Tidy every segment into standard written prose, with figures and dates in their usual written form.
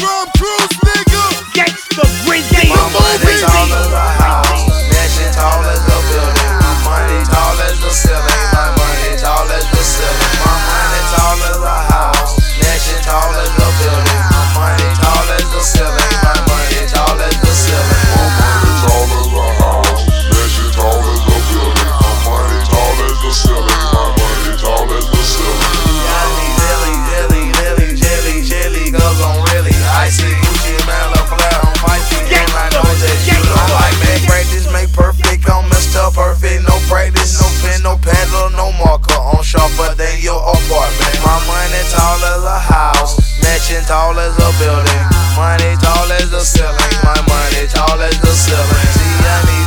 Drum Cruise, nigga. Gangsta Grizzly. My money tall as a house, mansion tall as a building. My money tall as the ceiling. My money tall as the ceiling. My money tall as a house, mansion tall as a building. My money tall as the ceiling. My money tall as the ceiling. My money tall as a house, mansion tall as a building. My money tall as the ceiling. My money tall as the ceiling. I need jelly, cause I'm really icy. Gucci, man, love flat on feisty. And I know that you don't like me. Practice make perfect, I'm Mr. Perfect. No practice, no pen, no pencil, no marker. On sharper than your apartment. My money tall as a house, mansion tall as a building. Money tall as the ceiling. My money tall as the ceiling. See, I need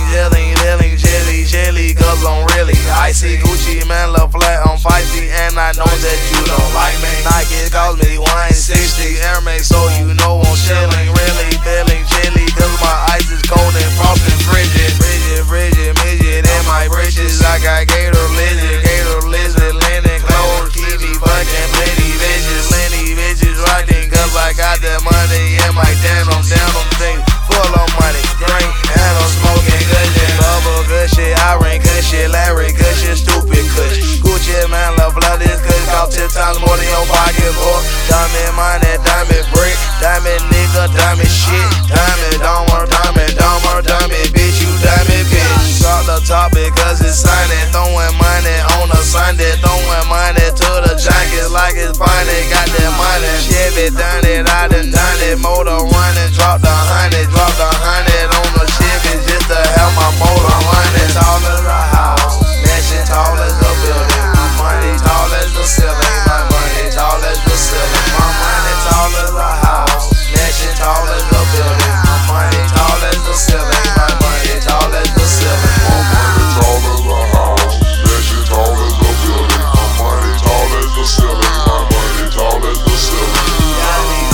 jelly, cause I'm really icy. Gucci, man, love flat on feisty. And I know that you don't like me. Nike calls me 160 Air Max, so you know I'm chilling. Really feeling chilly, cause my ice is cold and frosted frigid. Midget in my britches. I got gator lizard, linen clothes. Keep me fucking plenty bitches rocking, cause I got that money in my denim thing. Full of money, drink, and I'm smoking good shit. Bubble good shit, I ring good shit, Larry good shit, stupid kush. Gucci, man, love this kush. Cost 10 times more than your pocket, boy. Diamond money, diamond brick, diamond nigga, diamond shit. Diamond domer, bitch, you diamond bitch. Drop the top because it's signing, throwing money on a Sunday, throwing money to the jackets like it's funny. Got that money, Chevy done it, I done it. Motor running, drop the 100 on the Chevy just to have my motor running. Tall as a house, mansion tall as a building. My money tall as the ceiling. My money tall as the ceiling. My money tall as a house, mansion tall as a building. My money tall as the ceiling. My money tall as the ceiling. My money tall as a house, mansion tall as a building. My money tall as the ceiling. My money tall as the ceiling. I need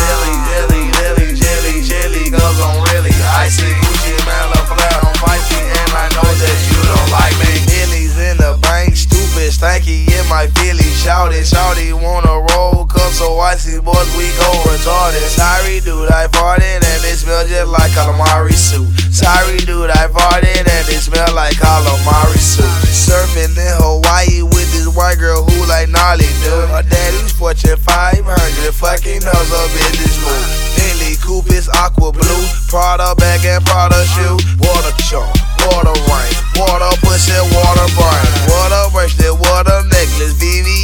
jelly, cause I'm really icy. Gucci, man, love flat on feisty. And I know that you don't like me. Millies in the bank, stupid, stanky in my Philly. Shouty wanna roll cup so icy, boys, we go retarded. Sorry, dude, I farted and it smell just like calamari soup. Sorry, dude, I farted and it smell like calamari soup. Surfing in Hawaii with this white girl who like gnarly, dude. Her daddy's Fortune 500, fucking us up in this mood. Bentley coupe is aqua blue, Prada bag and Prada shoe. Water chunk, water rain, water pussy, water brain, water bracelet, water necklace, VV